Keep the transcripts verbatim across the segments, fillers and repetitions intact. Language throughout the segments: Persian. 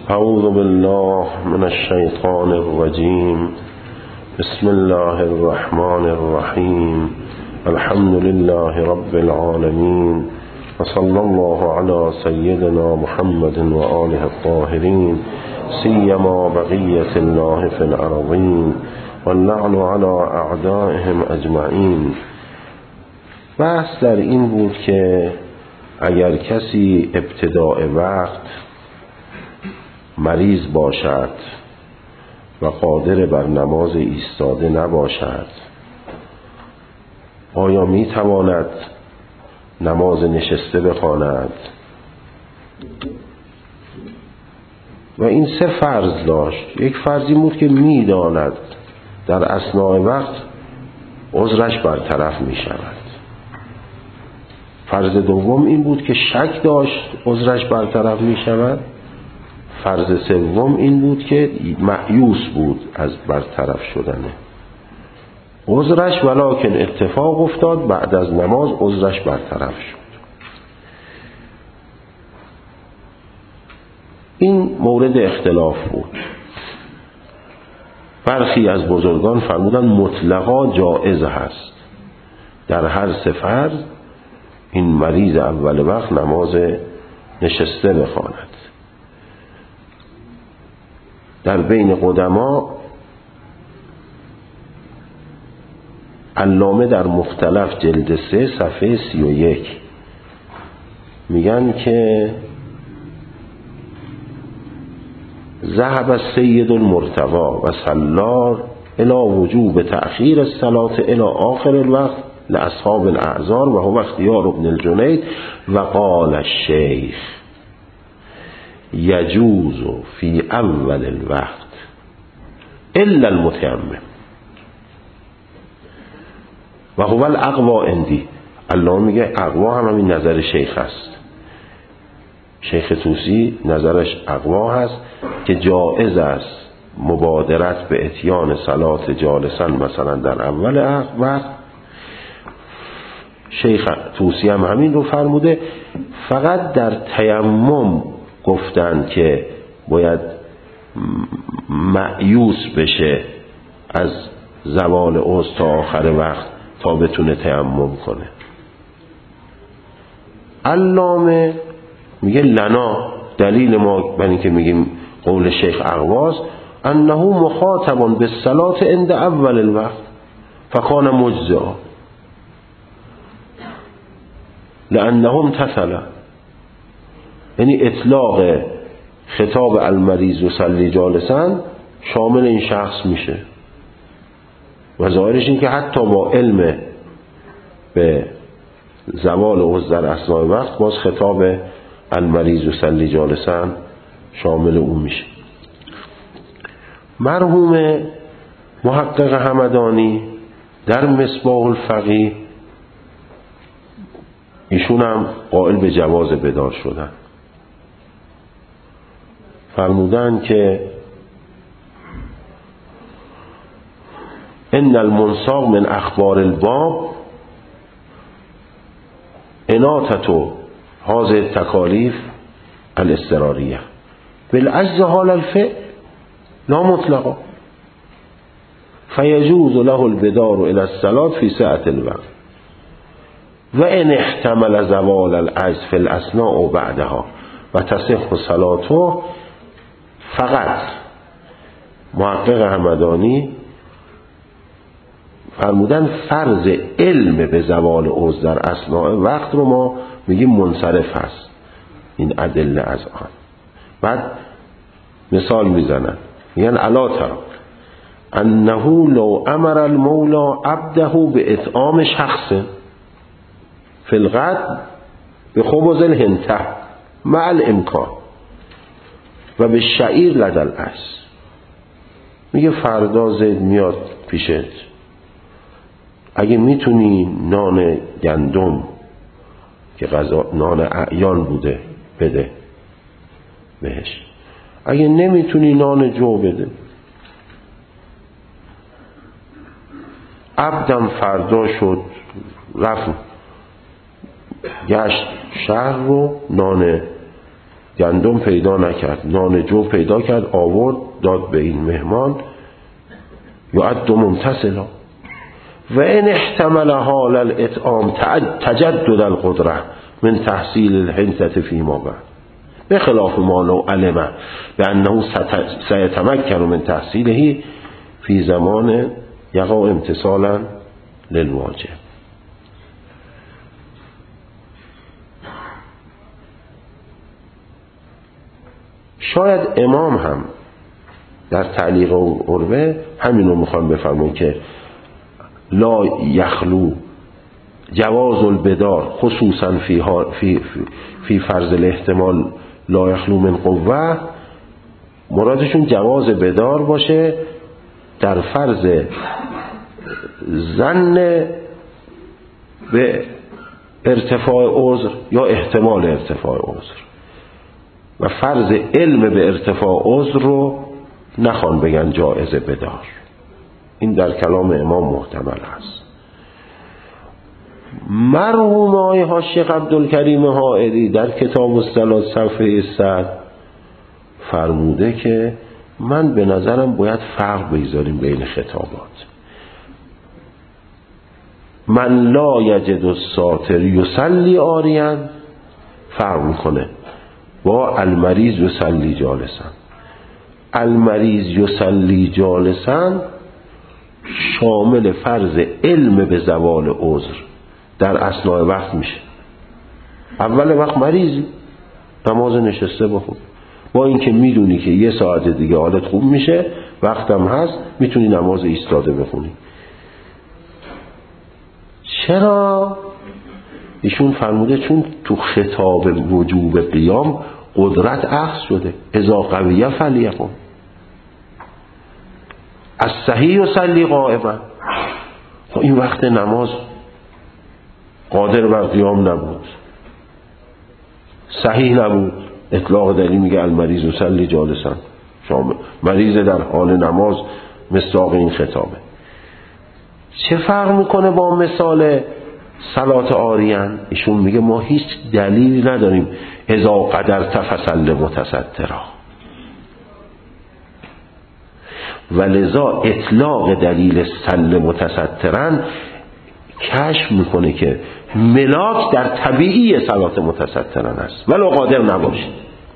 اعوذ بالله من الشیطان الرجیم. بسم الله الرحمن الرحیم. الحمد لله رب العالمین و صلی الله علی سیدنا محمد و آله الطاهرین سیما بقیة الله فی الارضین واللعن علی اعدائهم اجمعین. بحث در این بود که اگر کسی ابتداء وقت مریض باشد و قادر بر نماز ایستاده نباشد، آیا می تواند نماز نشسته بخواند؟ و این سه فرض داشت. یک فرضی بود که می داند در اثناء وقت عذرش برطرف می شود. فرض دوم این بود که شک داشت عذرش برطرف می شود. فرض سوم این بود که مایوس بود از برطرف شدنه عذرش، ولکن اتفاق افتاد بعد از نماز عذرش برطرف شد. این مورد اختلاف بود. برخی از بزرگان فرمودن مطلقا جائز هست در هر سه فرض این مریض اول وقت نماز نشسته بخواند. در بین قدما علامه در مختلف جلد سه صفحه سی و یک میگن که ذهب السید المرتضی و سلار الى وجوب تأخیر الصلاة الى آخر الوقت لاصحاب الاعذار و هو اختیار ابن الجنید و قال الشیخ یجوز فی اول الوقت الا المتیمم و هو الاقوا عندی. الله میگه اقوا هم همین نظر شیخ است. شیخ طوسی نظرش اقوا هست که جائز است مبادرت به اتیان صلات جالسا مثلا در اول وقت. شیخ طوسی هم همین رو فرموده. فقط در تیمم گفتند که باید مایوس بشه از زوال عذر تا آخر وقت تا بتونه تیمم کنه. علامه میگه لنا، دلیل ما بر این که میگیم قول شیخ اقواس انه مخاطب بالصلاة عند اول الوقت فکان مجزا لانه امتثل. یعنی اطلاق خطاب المریض و صلی جالسا شامل این شخص میشه و ظاهرش این که حتی با علم به زوال عذر در اثناء وقت باز خطاب المریض و صلی جالسا شامل اون میشه. مرحوم محقق همدانی در مصباح الفقیه ایشون هم قائل به جواز بدار شدن. فرمودن که ان المنساق من اخبار الباب اناتتو هذه التکالیف الاضطراریه بالعجز حال الفعل لا مطلقا فیجوز له البدار الى الصلاة فی سعة الوقت و ان احتمل زوال العجز فی الاثناء بعدها و تصح صلاته. فقط محقق همدانی فرمودن فرض علم به زوال عذر در اثناء وقت رو ما میگیم منصرف هست این ادله از آن. بعد مثال میزنن میگن الا ترى انه لو امر المولى عبده به اطعام شخص فی الغد به خبز الهنته مع الامکان و به شعیر لدل اس. میگه فردا زید میاد پیشت، اگه میتونی نان گندم که غذا نان اعیان بوده بده بهش، اگه نمیتونی نان جو بده. عبدم فردا شد رفت گشت شهر رو نان گندم پیدا نکرد، نان جو پیدا کرد، آورد داد به این مهمان، یعد ممتثلا و ان احتمل حال الاطعام تجدد القدره من تحصیل الحنطة فيما بعد بخلاف ما لو علم بأنه سيتمكن من تحصیله في زمان یقع امتصالا للواجب. شاید امام هم در تعلیق عروه همینو میخوام بفرمون که لا یخلو جواز البدار خصوصا فی, فی, فی فرض الاحتمال لا یخلو من قوه، مرادشون جواز بدار باشه در فرض ظن به ارتفاع عذر یا احتمال ارتفاع عذر، و فرض علم به ارتفاع عذر رو نخوان بگن جائز بدار. این در کلام امام محتمل هست. مرحوم آقای حاشیه عبدالکریم حائری در کتاب الصلاة صفحه صد فرموده که من به نظرم باید فرق بگذاریم بین خطابات. من لا یجد الساتر یصلی عاریا فرق میکنه با المریض یصلی جالسا. المریض یصلی جالسا شامل فرض علم به زوال عذر در اثناء وقت میشه. اول وقت مریضی نماز نشسته بخون، با اینکه میدونی که یه ساعت دیگه حالت خوب میشه، وقتم هست، میتونی نماز ایستاده بخونی. چرا؟ ایشون فرموده چون تو خطاب وجوب قیام قدرت اخذ شده، اذا قویه فلیقم از صحیح و سلی قائما. این وقت نماز قادر بر قیام نبود، صحیح نبود، اطلاق دلیل میگه المریض و سلی جالسن، شامل مریض در حال نماز مصداق این خطابه. چه فرق میکنه با مثال صلات عاریان؟ ایشون میگه ما هیچ دلیلی نداریم اذا قدر تفصل متصدرا، ولذا اطلاق دلیل سل متصدرن کشف میکنه که ملاک در طبیعی صلات متصدرن است ولو قادر نباشید،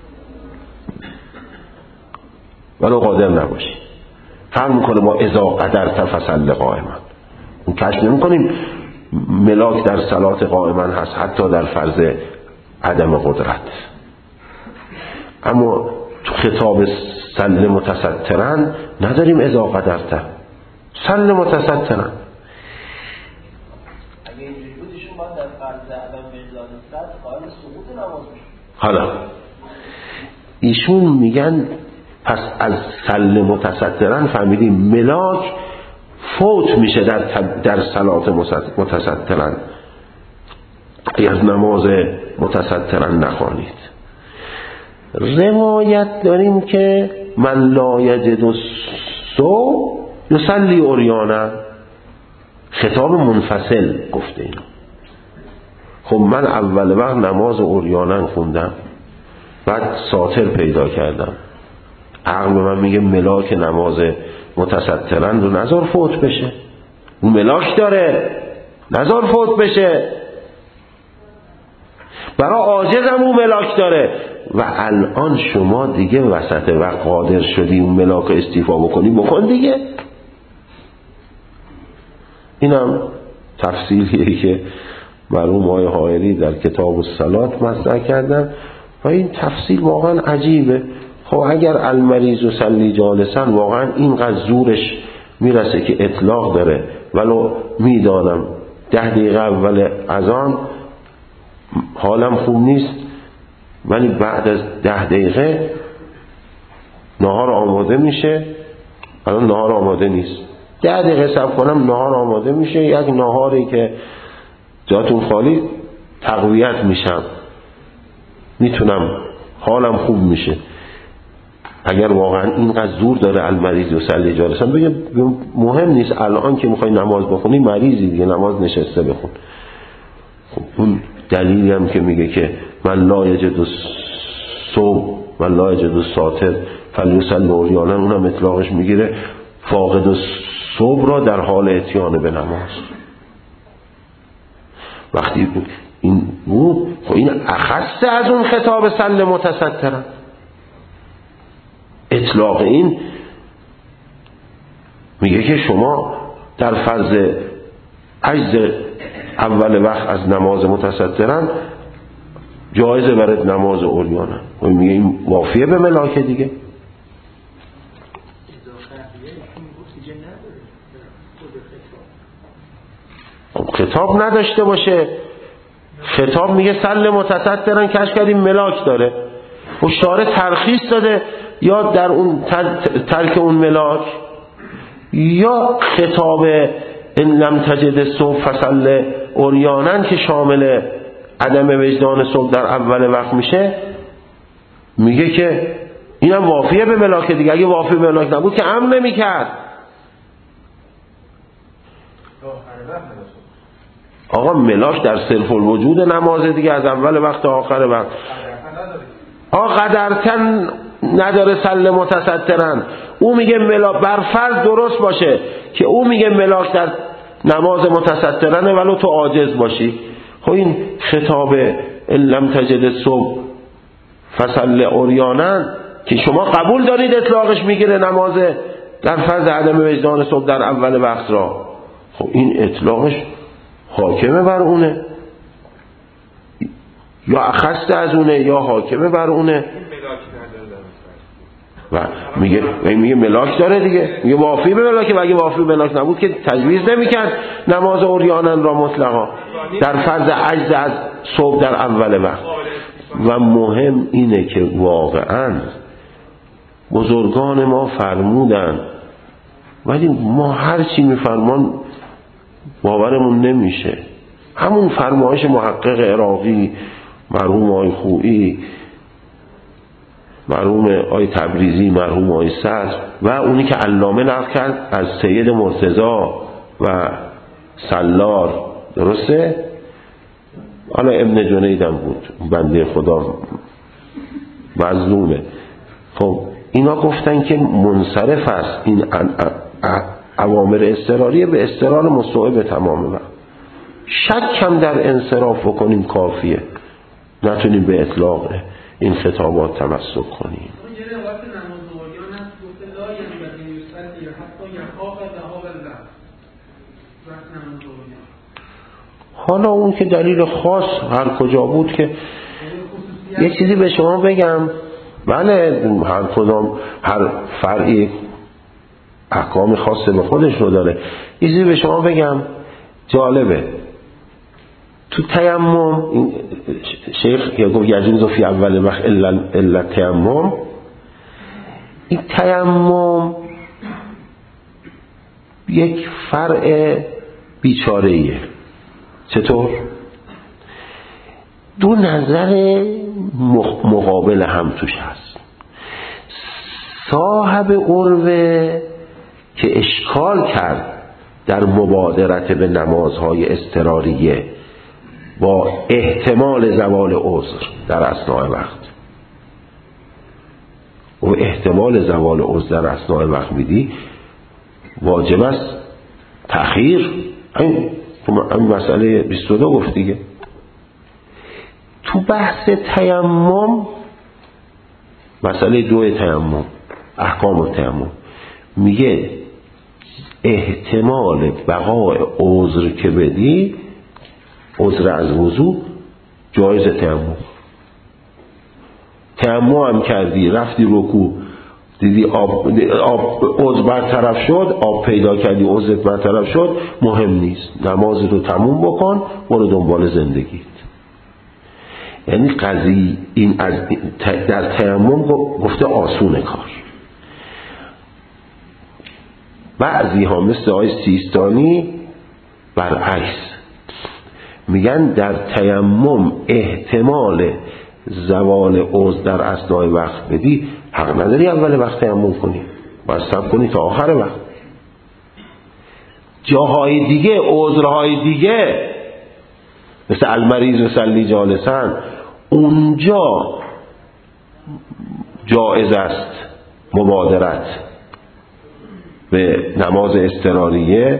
ولو قادر نباشید. فرق میکنه با اذا قدر تفصل قائما. اون کشف نمیکنیم ملاک در صلات قائما هست حتی در فرض عدم قدرت. اما تو خطاب سل متصدرن نداریم اذا قدرته، سل متصدرن. اگه اینجوری بود ایشون باید در فرض عدم وجدان صد قائل سقوط نماز میشه. حالا ایشون میگن پس از سل متصدرن فهمیدیم ملاک فوت میشه در در صلات متصدرن اگر نماز متصدرن نخوانید. روایت داریم که من لا یجد السو یصلی عریانا، خطاب منفصل گفته اینو. خب من اول وقت نماز عریانا خوندم، بعد ساتر پیدا کردم، عقل به من میگه ملاک نماز متصدرن رو نذار فوت بشه، اون ملاک داره نذار فوت بشه، برای عاجزم اون ملاک داره. و الان شما دیگه وسط و قادر شدی اون ملاک استیفا بکنی، بکن دیگه. اینم تفصیلیه که مرحوم آقای حائری در کتاب الصلاة مطرح کردن و این تفصیل واقعا عجیبه. خب اگر المریض و سلی جالسن واقعا اینقدر زورش میرسه که اطلاق داره، ولو میدانم ده دقیقه اول اذان حالم خوب نیست ولی بعد از ده دقیقه نهار آماده میشه، الان نهار آماده نیست، ده دقیقه صبر کنم نهار آماده میشه، یک نهاری که جاتون خالی تقویت میشم، میتونم حالم خوب میشه. اگر واقعا اینقدر زور داره المریض و سلی جالسن بگه مهم نیست الان که میخوای نماز بخونی مریضی دیگه نماز نشسته بخون. خب اون دلیلی هم که میگه که من لا یجد صبح و لا یجد الساتر فلیصلی عریانا، اونم اطلاقش میگیره فاقد صبح را در حال اتیان به نماز. وقتی این بود خب این اخص از اون خطاب سل متسترن. اطلاق این میگه که شما در فرض عجز اول وقت از نماز متسترن جایزه برات نماز عریانن. و میگه این وافیه به ملاک دیگه. خطاب نداشته باشه، خطاب میگه سل متسترن کش کردیم ملاک داره و شارع ترخیص داده یا در اون ترک اون ملاک، یا خطاب ان لم تجد الصبح فصل عریانا که شامل عدم وجدان صبح در اول وقت میشه، میگه که اینم وافیه به ملاک دیگه. اگه وافی به ملاک نبود که امر نمیکرد. آقا ملاک در صرف الوجود نماز دیگه، از اول وقت تا آخر وقت. آقا قدرتن نداره سل متسترن. او میگه ملاک بر فرض درست باشه که او میگه ملاک در نماز متسترنه ولو تو عاجز باشی. خب این خطاب ان لم تجد الصبح فصل عریانا که شما قبول دارید اطلاقش میگیره نماز در فرض عدم وجدان صبح در اول وقت را، خب این اطلاقش حاکمه بر اونه، یا اخص از اونه یا حاکمه بر اونه. و میگه میگه ملاک داره دیگه، میگه وافی به ملاک. و اگه وافی به ملاک نبود که تجویز نمیکرد نماز عریانا را مطلقا در فرض عجز از صبح در اول وقت. و مهم اینه که واقعا بزرگان ما فرمودن ولی ما هر چی میفرمان باورمون نمیشه. همون فرمایش محقق عراقی، مرحوم آقای خویی، مرحوم آقای تبریزی، مرحوم آقای صدر و اونی که علامه نقل کرد از سید مرتضی و سلار، درسته؟ حالا ابن جنیدم بود، بنده خدا مظلومه. خب اینا گفتن که منصرف است این اوامر اضطراریه به اضطرار مستوعب تمام وقت. شک هم در انصراف بکنیم کافیه، نتونیم به اطلاق این خطابات تمسک کنیم. حالا اون که دلیل خاص هر کجا بود که یک چیزی به شما بگم، بله هر کدام هر فرعی احکام خاص به خودش رو داره. یه چیزی به شما بگم جالبه، تو تیمم شیخ یا گفت یجوز فی اول وقت الا الا تیمم، این تیمم یک فرع بیچاره‌ایه. چطور؟ دو نظر مقابل هم توش هست. صاحب عروه که اشکال کرد در مبادرت به نمازهای اضطراریه با احتمال زوال عذر در اثناء وقت، و احتمال زوال عذر در اثناء وقت میدی واجب است تأخیر. این مسئله بیست و دو گفت دیگه. تو بحث تیمم، مسئله دو تیمم، احکام تیمم، میگه احتمال بقای عذر که بدی، عذر از وضو، جایز تیمم. تیمم هم کردی رفتی رکوع دیدی آب, آب عذر برطرف شد، آب پیدا کردی عذرت برطرف شد، مهم نیست، نماز رو تموم بکن، برو دنبال زندگیت. یعنی قضیه این از در تیمم گفته آسونه کار. بعضی ها مثل آقای سیستانی برعکس میگن در تیمم احتمال زوال عذر در اثناء وقت بدی، حق نداری اول وقت تیمم کنی، باید صبر کنی تا آخر وقت. جاهای دیگه، عذرهای دیگه مثل المریض و سلی جالسن، اونجا جایز است مبادرت به نماز اضطراریه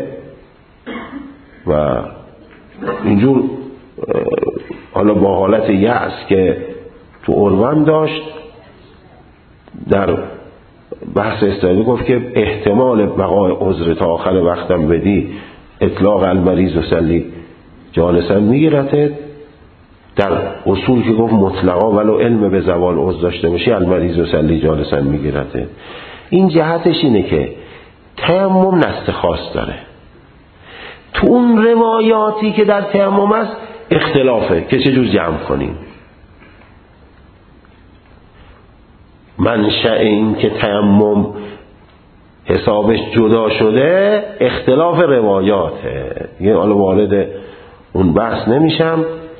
و اینجور حالا با حالت یأس که تو عنوان داشت در بحث اضطراری گفت که احتمال بقای عذر تا آخر وقتم بدی اطلاق المریض و سلی جالسا میگیرته. در اصول که گفت مطلقا ولو علم به زوال عذر داشته باشی المریض و سلی جالسا میگیرته. این جهتش اینه که تیمم نست خاص داره. تو اون روایاتی که در تیمم است اختلافه که چجور جمع کنیم. منشأ این که تیمم حسابش جدا شده اختلاف روایاته. یه حالا وارد اون بحث نمیشم.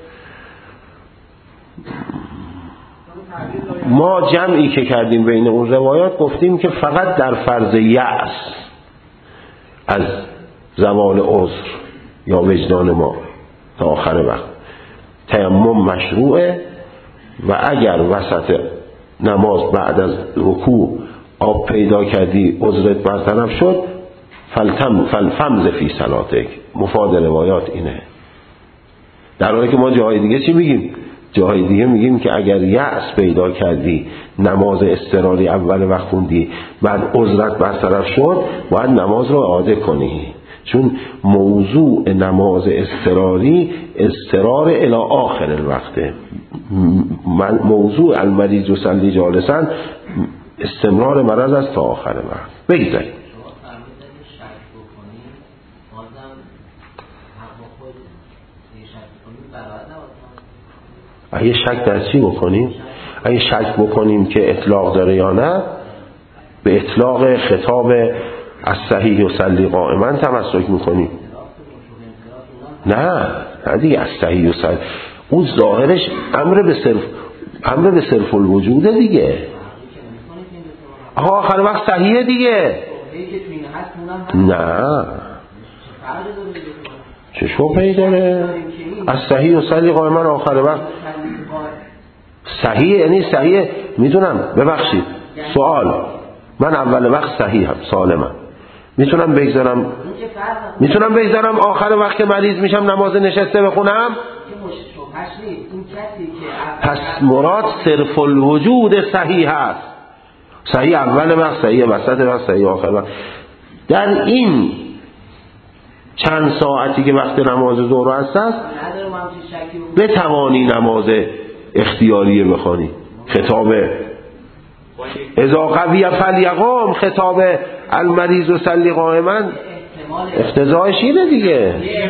ما جمعی که کردیم بین اون روایات گفتیم که فقط در فرض یأس از زوال عذر یا وجدان ما تا آخر وقت تیمم مشروعه و اگر وسط نماز بعد از رکوع آب پیدا کردی عذرت برطرف شد فلتم فلفمز فی صلاتک. مفاد روایات اینه. در حالی که ما جاهای دیگه چی میگیم؟ جاهای دیگه میگیم که اگر یأس پیدا کردی نماز اضطراری اول وقت خوندی بعد عذرت برطرف شد باید نماز رو اعاده کنی، چون موضوع نماز اضطراری اضطرار الی آخر الوقته. موضوع المریض و سلی جالسا استمرار مرض است تا آخر وقت. بگذاریم اگه شک در چی بکنیم؟ اگه شک بکنیم که اطلاق داره یا نه به اطلاق خطاب از صحیح و سلی قائما تمسک میکنیم. نه نه دیگه از صحیح و سلی اون ظاهرش امر به صرف امر به صرف الوجوده دیگه. آها آخر وقت صحیحه دیگه. نه چه شبهه‌ای داره؟ از صحیح و سلی قائما آخر وقت صحیح یعنی صحیح. میدونم ببخشید سوال من اول وقت صحیحم سالمم میتونم بگذارم میتونم بگذارم آخر وقت که مریض میشم نماز نشسته بخونم؟ پس مراد صرف الوجود صحیح هست. صحیح اول وقت، صحیح وسط وقت، صحیح آخر وقت. در این چند ساعتی که وقت نماز ظهر هست بتوانی نماز اختیاریه بخوانی. خطاب اذا قوی فلیقام، خطاب المریض و سلی قائما اقتضایش اینه دیگه.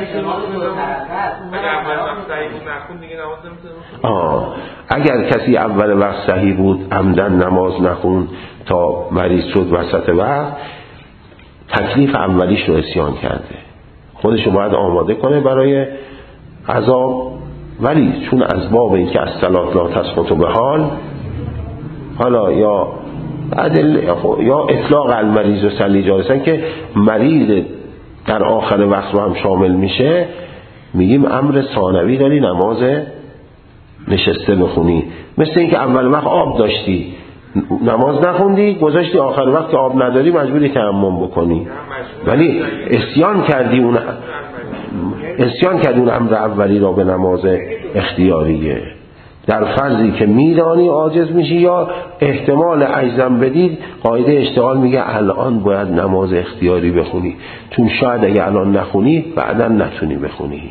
آه. اگر کسی اول وقت صحیح بود عمدن نماز نخون تا مریض شد وسط وقت تکلیف اولیش رو عصیان کرده، خودشو باید آماده کنه برای عذاب. ولی چون از باب این که از صلات لا تسقط به حال حالا یا عدل یا اطلاق المریض و سلی جالسن که مریض در آخر وقت رو هم شامل میشه، میگیم امر ثانوی داری نماز نشسته بخونی. مثل این که اول وقت آب داشتی نماز نخوندی گذاشتی آخر وقت که آب نداری مجبوری تیمم بکنی، ولی اسیان کردی اون اسیان کردی اون امر اولی را به نماز اختیاریه. در فرضی که میدانی عاجز میشی یا احتمال عجزم بدید قاعده اشتغال میگه الان باید نماز اختیاری بخونی، چون شاید اگه الان نخونی بعدا نتونی بخونی.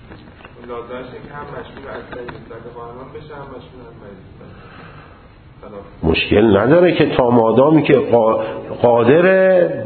مشکل نداره که تا مادامی که قادره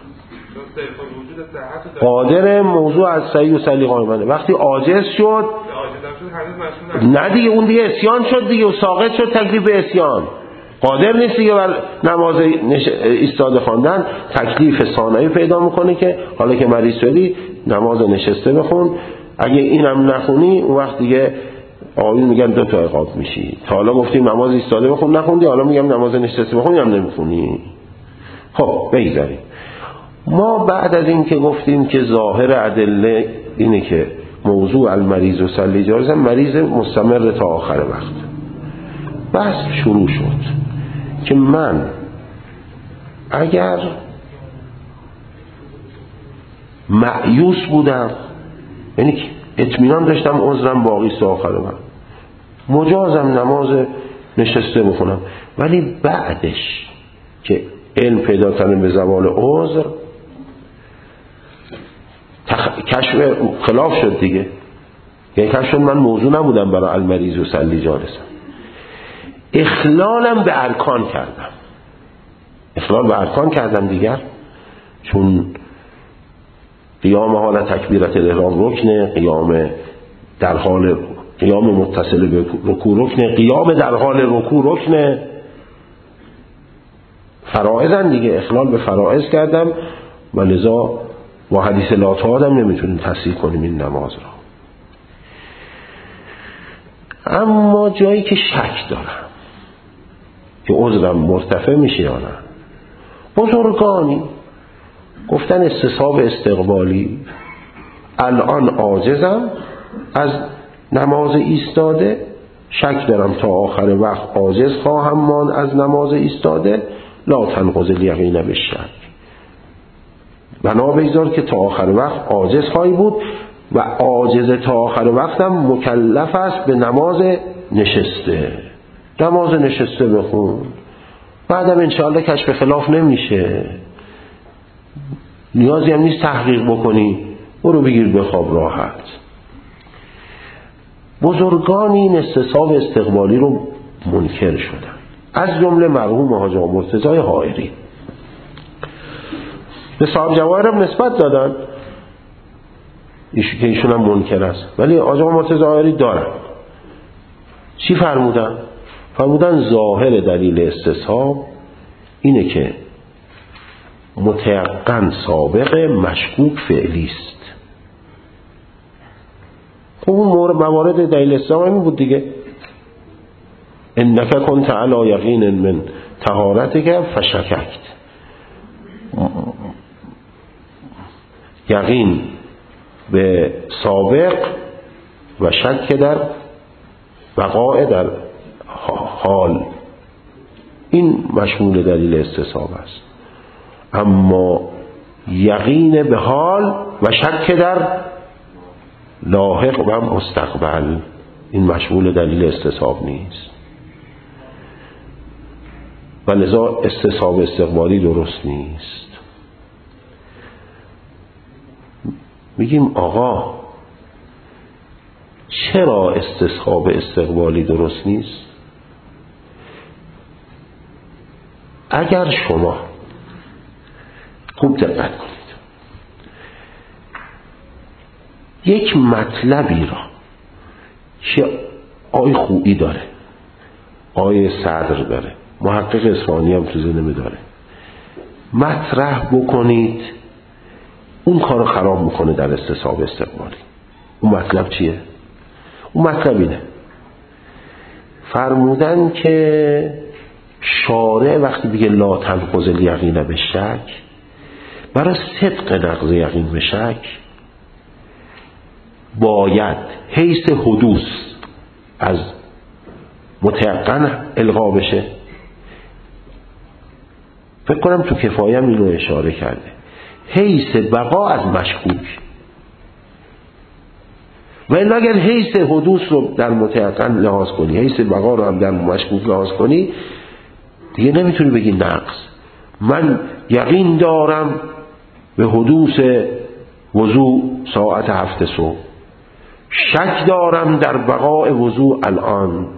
قادر موضوع از صحیح و سلی قائمانه. وقتی عاجز شد نه دیگه اون دیگه اسیان شد دیگه و ساقط شد تکلیف به اسیان. قادر نیست دیگه بر نماز ایستاده خواندن. تکلیف ثانوی پیدا میکنه که حالا که مریض شدی نماز نشسته بخون، اگه اینم نخونی اون وقت دیگه آقایون میگن دو تا عقاب میشی. تا حالا گفتیم نماز ایستاده بخون نخوندی، حالا میگم نماز نشسته بخونی هم نمیخونی. خب بگذاریم. ما بعد از این که گفتیم که ظاهر ادله اینه که موضوع المریض و سلی جالسا مریض مستمر تا آخر وقت، بحث شروع شد که من اگر مایوس بودم، یعنی اطمینان داشتم عذرم باقی است آخر من، مجازم نماز نشسته بخونم، ولی بعدش که علم پیدا کردم به زوال عذر تخ... کشف خلاف شد دیگه. یعنی کشف شد من موضوع نبودم برای المریض و سلی جالسم، اخلالم به ارکان کردم، اخلال به ارکان کردم دیگر، چون قیام حال تکبیرت الاحرام رکنه، قیام در حال قیام متصل به رکوع رکنه، قیام در حال رکوع رکنه، فرائضن دیگه، اخلال به فرائض کردم و لذا با حدیث لا تعادم نمیتونیم تصحیح کنیم این نماز را. اما جایی که شک دارم که عذرم مرتفع میشه یا نه، بزرگانی گفتن استصحاب استقبالی، الان عاجزم از نماز ایستاده، شک دارم تا آخر وقت عاجز خواهم ماند از نماز ایستاده، لا تنقض الیقین بالشک، بنا بگذار که تا آخر وقت عاجز خواهی بود و عاجز تا آخر وقتم مکلف است به نماز نشسته، نماز نشسته بخون، بعدم انشاءالله کشف خلاف نمیشه، نیازی هم نیست تحقیق بکنی، برو بگیر بخواب راحت. بزرگانی این استصحاب استقبالی رو منکر شدن، از جمله مرحوم حاج آقا مرتضی حائری. به صاحب جواهر هم نسبت دادن ایشون که ایشون هم منکر است، ولی حاج آقا مرتضی حائری دارن. چی فرمودن؟ فرمودن ظاهر دلیل استصحاب اینه که متیقن سابق مشکوک فعلی است. خب اون موارد دلیل استصحاب همین بود دیگه، انک کنت علی یقین من طهارتک فشککت، یقین به سابق و شک در وقاع در حال، این مشمول دلیل استصحاب است. اما یقین به حال و شک در لاحق و مستقبل این مشمول دلیل استصحاب نیست و لذا استصحاب استقبالی درست نیست. میگیم آقا چرا استصحاب استقبالی درست نیست؟ اگر شما خوب دقت کنید یک مطلبی را که آی خویی داره، آی صدر داره، محقق اصفهانی هم تو ذهنم داره، مطرح بکنید، اون کارو خراب میکنه در استصحاب استقبالی. اون مطلب چیه؟ اون مطلب اینه، فرمودن که شارع وقتی بگه لا تنقض الیقین بالشک، برای صدق نقض یقین به شک باید حیث حدوث از متیقن الغا بشه. فکر کنم تو کفایه هم این رو اشاره کرده، حیث بقا از مشکوک، و الا اگر حیث حدوث رو در متیقن لحاظ کنی، حیث بقا رو هم در مشکوک لحاظ کنی، دیگه نمیتونی بگی نقض. من یقین دارم به حدوث وضوع ساعت هفت صبح، شک دارم در بقاء وضوع الان،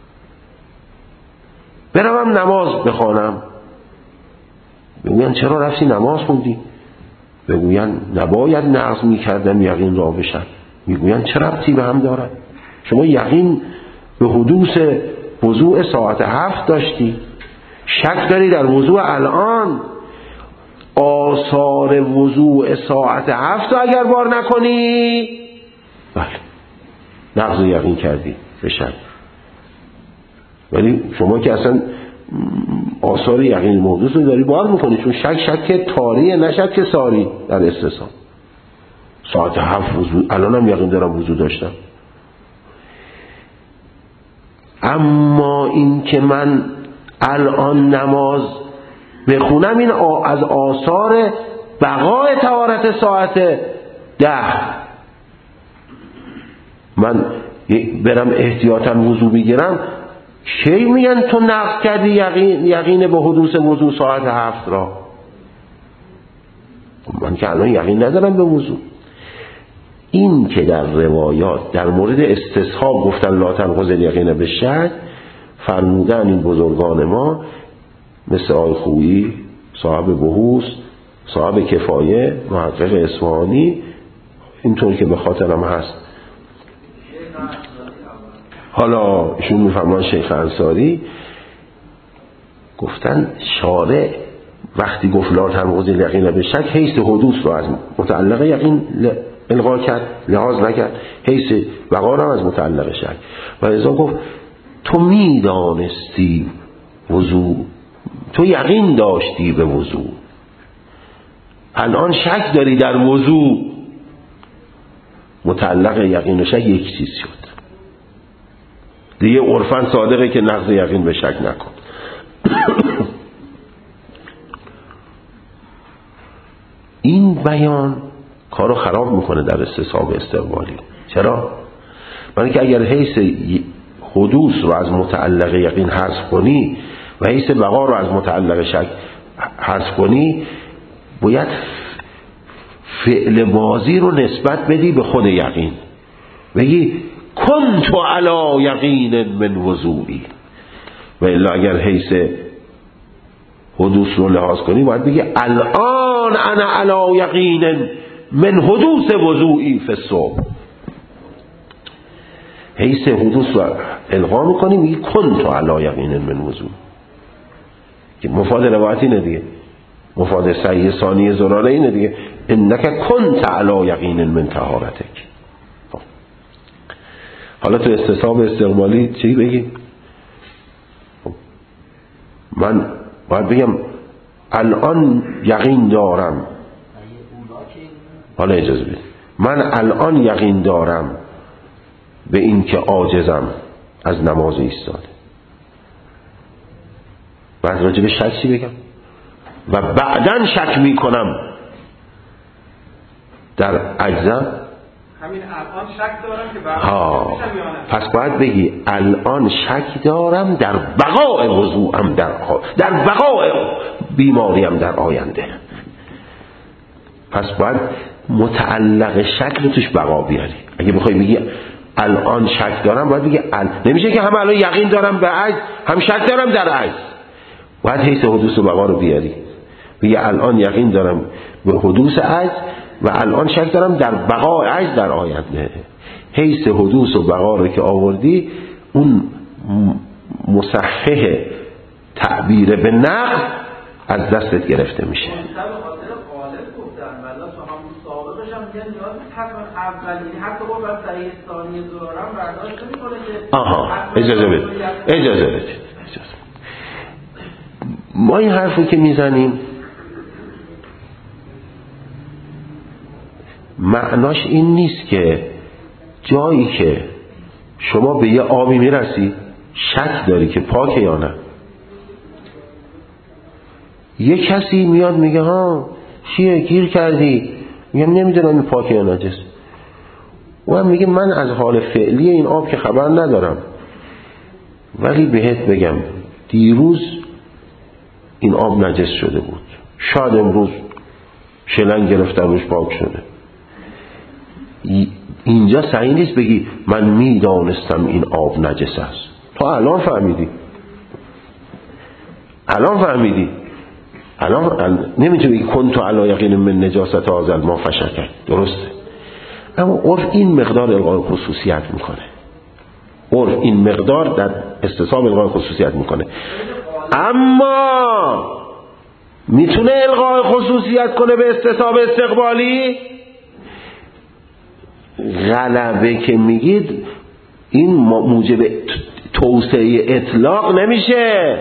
بروم نماز بخوانم. بگوین چرا رفتی نماز خوندی؟ بگوین نباید نقض میکردم یقین را بشم. میگوین چه ربطی به هم دارد؟ شما یقین به حدوث وضوع ساعت هفت داشتی، شک داری در وضوع الان، آثار وضوع ساعت هفت اگر بار نکنی، بله نقض یقین کردی به شک. ولی شما که اصلا آثار یقین محدوث رو داری بار میکنی، چون شک شک تاریه نه شک ساری در استصحاب. ساعت هفت وضوع الان هم یقین دارم وضوع داشتم. اما این که من الان نماز بخونم این از آثار بقای طهارت ساعت ده، من برم احتیاطاً وضو بگیرم، کی میگن تو نقض کردی یقین, یقین به حدوث وضو ساعت هفت را؟ من که الان یقین ندارم به وضو. این که در روایات در مورد استصحاب گفتن لا تنقض الیقین بالشک، فرمودن این بزرگان ما مثل آقای خویی صاحب بحوث، صاحب کفایه، محقق اصفهانی، اینطور که به خاطرم هست. حالا ایشون میفهمن شیخ انصاری گفتن شارع وقتی گفت لا تنقض الیقین بالشک حیث حدوث رو از متعلق یقین الغا کرد، لحاظ نکرد، حیث بقا رو از متعلق شک. و ازا گفت تو میدانستی وضو، تو یقین داشتی به وضو، الان شک داری در وضو، متعلق یقین و شک یک چیز شد دیگه. عرفاً صادقه که نقض یقین به شک نکن. این بیان کارو خراب میکنه در استصحاب استقبالی. چرا؟ برای که اگر حیث حدوث رو از متعلق یقین حذف کنی و حیث بقا رو از متعلق شک حذف کنی، باید فعل ماضی رو نسبت بدی به خود یقین، بگی کنت علی یقین من وضوئی. و الا اگر حیث حدوث رو لحاظ کنی باید بگی الان انا علی یقین من حدوث وضوئی فی الصبح. حیث حدوث رو الغا میکنی میگی کنت علی یقین من وضوئی. مفاد روایت اینه دیگه، مفاد صحیح ثانی زراره اینه دیگه، انک کنت علی یقین من طهارتک. حالا تو استصحاب استقبالی چی بگی؟ من باید بگم الان یقین دارم، حالا اجازه بید، من الان یقین دارم به این که عاجزم از نماز ایستاده. بعد راجع به شک چی بگم؟ و بعدن شک میکنم در عجزم. همین الان شک دارم که بعد ها. پس باید بگی الان شک دارم در بقای وضوعم، در در بقای بیماریم در آینده. پس باید متعلق شک رو توش بقا بیاری. اگه بخوای بگی الان شک دارم، باید بگی ال... نمیشه که هم الان یقین دارم به عجز هم شک دارم در عجز. باید حیث حدوث و بقا رو بیاری، بگی الان یقین دارم به حدوث عجز و الان شک دارم در بقای عجز در آینده. حیث حدوث و بقا رو که آوردی، اون مصحح تعبیر به نقل از دستت گرفته میشه. آها اجازه بده اجازه بده ما این حرفو که میزنیم معناش این نیست که جایی که شما به یه آبی میرسی شک داری که پاکه یا نه. یه کسی میاد میگه ها چیه گیر کردی، میگم نمیدونم این پاکه یا نجس. و هم میگه من از حال فعلی این آب که خبر ندارم، ولی بهت بگم دیروز این آب نجس شده بود، شاید امروز شلنگ گرفته روش پاک شده. اینجا صحیح نیست بگی من میدانستم این آب نجس است. تو الان فهمیدی، الان فهمیدی الان نمیتونی بگی کنت علی یقین من نجاست هذا الماء فشکر. درسته، اما عرف این مقدار الغای خصوصیت میکنه. عرف این مقدار در استصحاب الغای خصوصیت میکنه، اما میتونه الغای خصوصیت کنه به استصحاب استقبالی. غلبه که میگید این موجب توسعه اطلاق نمیشه،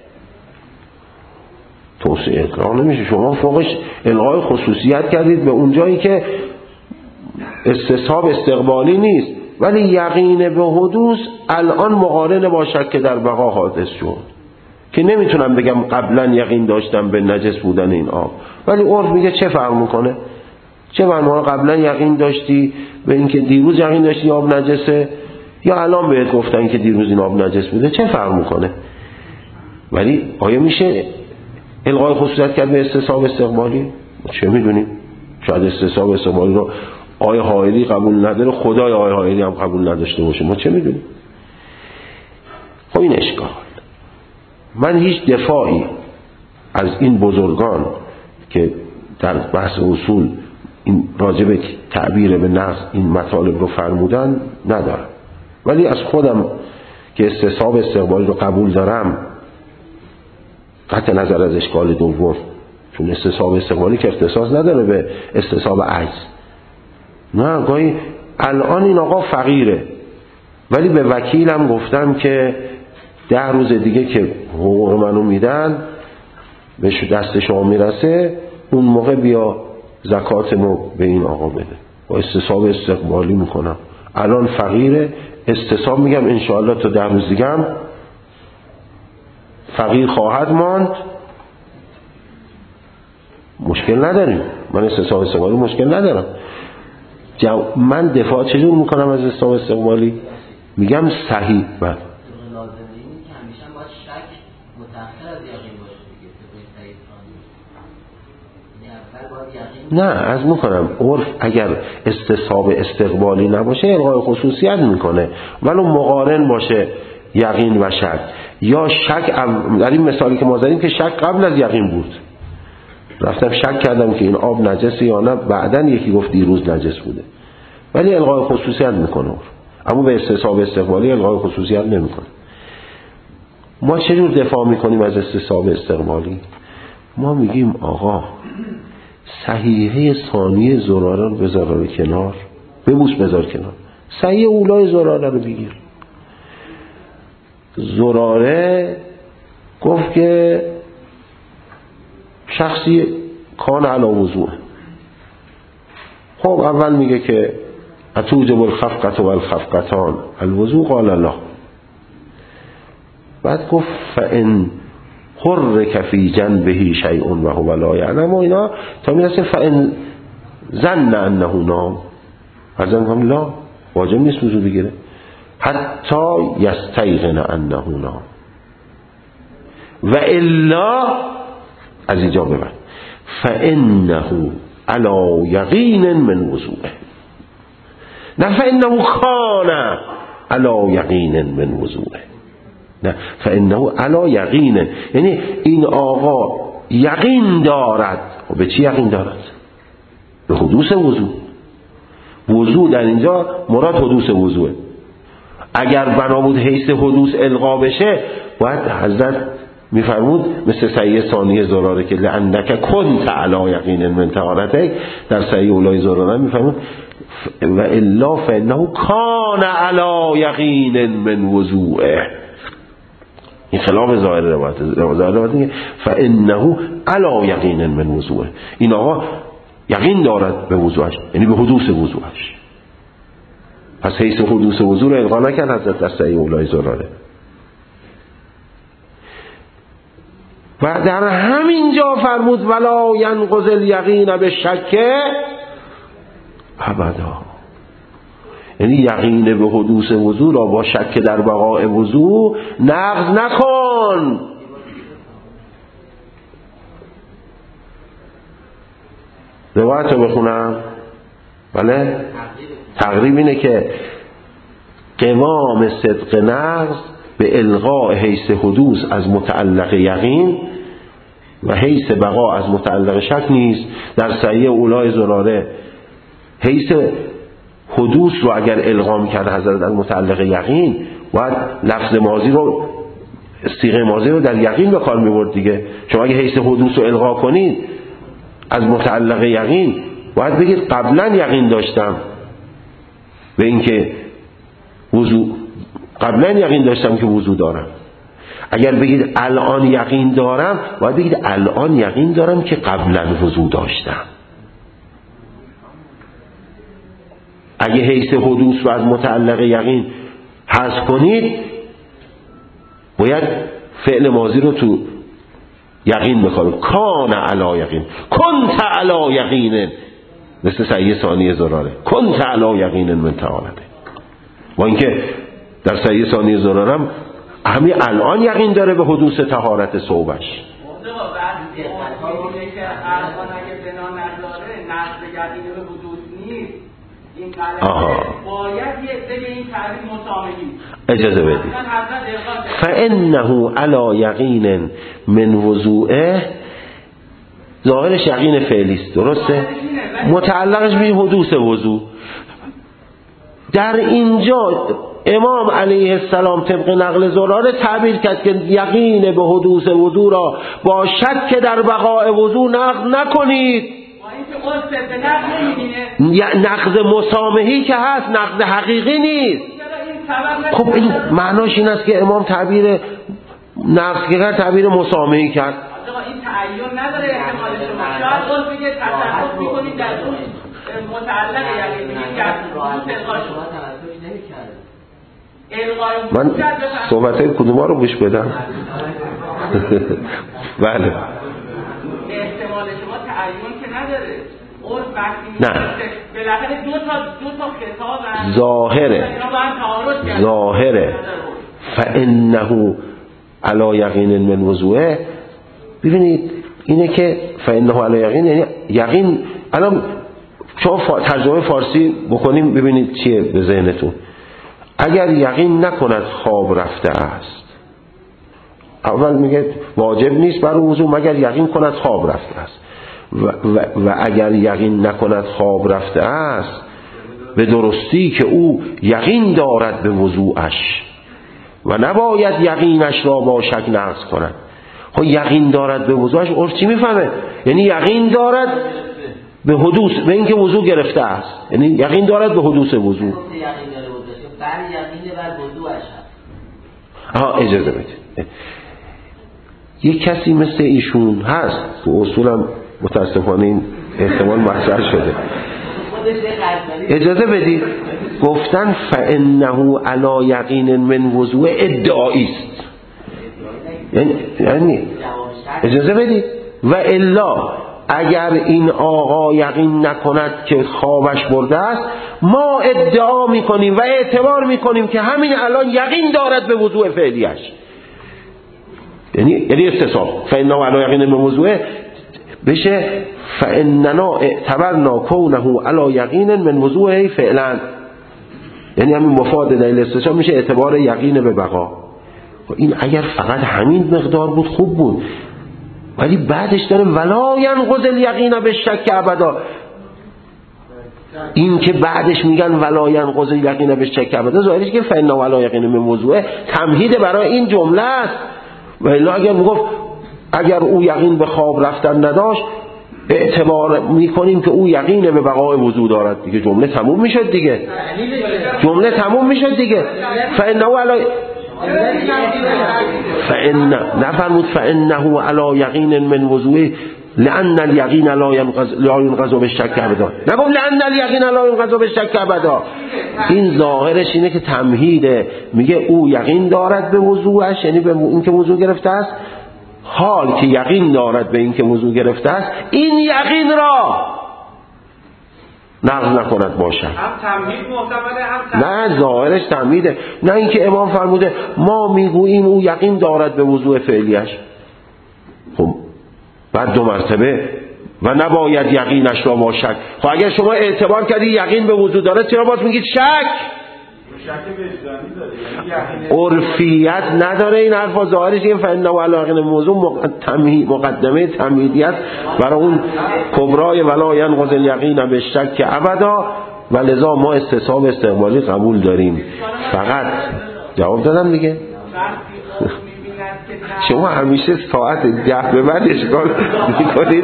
توسعه اطلاق نمیشه. شما فوقش الغای خصوصیت کردید به اون جایی که استصحاب استقبالی نیست. ولی یقین به حدوث الان مقارن با شک در بقا حادث شد که نمیتونم بگم قبلا یقین داشتم به نجس بودن این آب، ولی عرف میگه چه فرق میکنه؟ چه فرق قبلا یقین داشتی به اینکه دیروز یقین داشتی آب نجسه، یا الان بهت گفتن که دیروز این آب نجس بوده، چه فرق میکنه؟ ولی آیا میشه الغای خصوصیت کرد به استصحاب استقبالی؟ چه میدونیم؟ شاید استصحاب استقبالی رو آیه حائلی قبول نداره، خدای آیه حائلی هم قبول نداشته باشه، ما چه میدونیم؟ خب این اشکال. من هیچ دفاعی از این بزرگان که در بحث اصول این راجب تعبیر به نقص این مطالب رو فرمودن ندارم، ولی از خودم که استصحاب استقبالی رو قبول دارم، قطع نظر از اشکال دوم، چون استصحاب استقبالی که اختصاص نداره به استصحاب عجز. نه، گاهی الان این آقا فقیره ولی به وکیلم گفتم که ده روز دیگه که حقوق منو میدن به دست شما میرسه، اون موقع بیا زکاتمو به این آقا بده. با استصحاب استقبالی میکنم. الان فقیره، استصحاب میگم انشاءالله تا ده روز دیگه هم فقیر خواهد ماند، مشکل نداریم. من استصحاب استقبالی مشکل ندارم. جو... من دفاع چجور میکنم از استصحاب استقبالی؟ میگم صحیح. بله نه، از میکنم عرف اگر استصحاب استقبالی نباشه الغای خصوصیت میکنه، ولو مقارن باشه یقین و شک، یا شک در این مثالی که ما زدیم که شک قبل از یقین بود، رفتم شک کردم که این آب نجسه یا نه، بعدن یکی گفت دیروز نجس بوده، ولی الغای خصوصیت میکنه عرف. اما به استصحاب استقبالی الغای خصوصیت نمیکنه. ما چجور دفاع میکنیم از استصحاب استقبالی؟ ما میگیم آقا صحیحه ثانیه زراره رو بذار کنار، ببوس بذار کنار، صحیحه اولای زراره رو بگیر. زراره گفت که شخصی کان علی وضوء. خب اول میگه که اتوجب الخفقة و الخفقتان الوضوء قال لا. بعد گفت فان حرک فی جنبه شیء و هو لا یعلم و اینا تا میرسه فان ظن انه نام، ازن گفتم لا، واجب نیست وضو بگیره حتی یستیقن انه نام و الا، از اینجا ببر فانه علی یقین من وضوءه، نه فانه کان علی یقین من وضوءه، نه فانه علی یقین، یعنی این آقا یقین دارد. و به چی یقین دارد؟ به حدوث وضو. وضو در اینجا مراد حدوث وضوه. اگر بنا بود حیث حدوث الغا بشه، باید حضرت میفرمود مثل صحیح ثانیه زراره که لانک کنت علی یقین من طهارتک، در صحیح اولای زراره میفرمود و الا فانه کان علی یقین من وضوءه. این خلاف ظاهر روایت. ظاهر روایت میگه فانه علی یقین من وضوءه، این آقا یقین دارد به وضوءش، یعنی به حدوث وضوءش. پس حیث حدوث وضو رو الغا نکرد حضرت در صحیح اولای زراره. و در همین جا فرمود ولا ینقض الیقین بالشک ابدا، یعنی یقین به حدوث وضو را با شک در بقاء وضو نقض نکن. روایت رو بخونم. بله تقریب اینه که قوام صدق نقض به الغاء حیث حدوث از متعلق یقین و حیث بقا از متعلق شک نیست. در صحیح اولای زراره حیث حدوث رو اگر الغا می‌کرد حضرت از متعلق یقین، باید لفظ ماضی رو، صیغه ماضی رو در یقین به کار می‌برد دیگه. شما اگه حیث حدوث رو الغا کنید از متعلق یقین، باید بگید قبلا یقین داشتم به اینکه وضو، قبلا یقین داشتم که وضو دارم. اگر بگید الان یقین دارم، باید بگید الان یقین دارم که قبلا وضو داشتم. اگه حیث حدوث رو از متعلق یقین حذف کنید باید فعل ماضی رو تو یقین بخواد. کان علی یقین، کنت علی یقین، مثل سعی ثانی زراره، کنت علی یقین من تعالته. با اینکه در سعی ثانی زراره هم همین الان یقین داره به حدوث طهارت ثوبش. آها باید یه این تعریف مسامحی اجازه بدید. فانه علی یقین من وضوعه، ظاهرش یقین فعلی است، درسته؟ متعلقش به حدوث وضوع. در اینجا امام علیه السلام طبق نقل زراره تعبیر کرد که یقین به حدوث وضوع را با شک در بقاء وضوع نقض نکنید. نقض مسامحی که هست، نقض حقیقی نیست. خب این معناش این است که امام تعبیر نقض که کرد تعبیر مسامحی کرد. این تعین نداره احتمال شما. شاید خود بگه تصرف می‌کنید در اون متعلق یقین میگید من صحبت‌های کدوما رو گوش بدم؟ بله. احتمال شما تعین که نداره. نه بالاخره دو تا دو تا کتاب ظاهره ظاهره فانه علی یقین من وضوعه. ببینید اینه که فانه علی یقین یعنی یقین. الان شما ترجمه فارسی بکنیم ببینید چیه به ذهنتون. اگر یقین نکند خواب رفته است، اول میگه واجب نیست بر وضو مگر یقین کند خواب رفته است. و, و, و اگر یقین نکند خواب رفته است، به درستی که او یقین دارد به وضوعش و نباید یقینش را با شک نقض کند. خب یقین دارد به وضوعش عرف چی میفهمه؟ یعنی یقین دارد به حدوث، به اینکه وضو گرفته است، یعنی یقین دارد به حدوث وضو. بر یقین بر وضوعش هست. ها اجازه بدید. یک کسی مثل ایشون هست تو اصولم متاسفانه این احتمال مطرح شده. اجازه بدید. گفتن فانه علی یقین من وضوع ادعایی است. یعنی اجازه بدید و الا اگر این آقا یقین نکند که خوابش برده است، ما ادعا میکنیم و اعتبار میکنیم که همین الان یقین دارد به وضوع فعلیش. یعنی یعنی استصحاب فانه علی یقین من وضوع بشه فاننا اعتبرنا کونه علی یقین من وضوعه فعلا. یعنی همین مفاد دلیل استصحاب میشه اعتبار یقین به بقا. این اگر فقط همین مقدار بود خوب بود، ولی بعدش داره ولا ینقض الیقین بالشک ابدا. این که بعدش میگن ولا ینقض الیقین بالشک ابدا، ظاهرش که فإن ولا یقین من موضوع تمهید برای این جمله است. و الا اگر میگفت اگر او یقین به خواب رفتن نداشت، اعتبار میکنیم که او یقین به بقای وضو دارد، دیگه جمله تموم میشد دیگه. جمله تموم میشد دیگه. فإن ولا فإن نفرمود فإنه على یقین من وضوعه لأن الیقین لا ينقض بالشک ابدا. نگم لأن الیقین لا ينقض بالشک ابدا. این ظاهرش اینه که تمهیده، میگه او یقین دارد به وضوعش، یعنی به اینکه وضو گرفته است، حال که یقین دارد به اینکه وضو گرفته است، این یقین را نقض نکند باشد. هم تمهید محتمله هم نه ظاهرش تمهیده. نه اینکه امام فرموده ما میگوییم او یقین دارد به وضوع فعلیش. خب بعد دو مرتبه و نباید یقینش را با شک. خب اگر شما اعتبار کردی یقین به وضوع داره، چرا باز میگید شک؟ عرفیت نداره این حرفا. ظاهرش این فإنه علی یقین موضوع مقدمه تمهیدیت برای اون کبرای ولا ینقض الیقین بالشک ابدا، و لذا ما استصحاب استقبالی قبول داریم. فقط جواب دادم دیگه. می‌بیند که شما همیشه ساعت ده به بعد اشکال میکنید.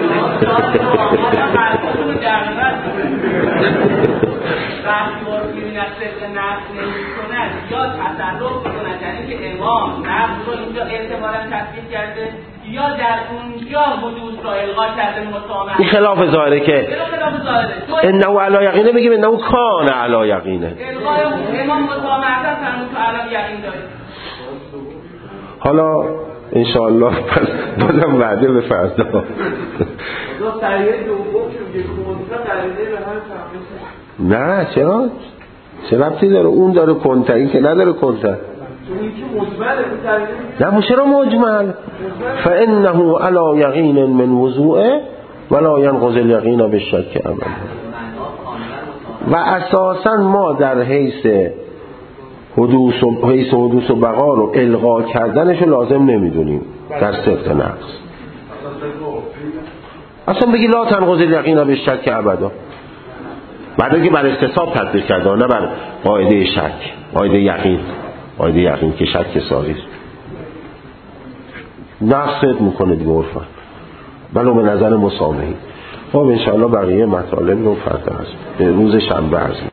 وقتی وارد می‌بینید صدق نفس نمی‌کند یا تصرف می‌کند، یعنی که امام نفس رو اینجا احتمالاً تصدیق کرده یا در اونجا حدوث را الغا کرده مسامحه. این خلاف ظاهره که خلاف ظاهره. انه علی یقینه میگیم انه کان علی یقینه. الغای امام مسامحه است، همون تو علی یقین داره. حالا انشاءالله پس بازم وعده به فردا. دو طریقه دوم که کنتر قریده به هر فهمه. نه چرا؟ چه ربطی داره؟ اون داره کنتر، این که نداره کنتر. چون این که مجمله اون طریقه نه چرا مجمل؟ فانه علی یقین من وضوءه ولا ينقض الیقین بالشک عمل. و اساسا ما در حیث حدوث و حیث حدوث و بقا رو الغا کردنشو لازم نمیدونیم در صدق نقص. اصلا بگی لا تنقض الیقین بالشک ابدا، بعد که بر استصحاب تطبیق کرده نه بر قاعده شک، قاعده یقین، قاعده یقین که شک سازی نقصت میکنه دیگه عرفا ولو به نظر مسامحی. خب انشاءالله بقیه مطالب رو فردا هست روز شنبه عرض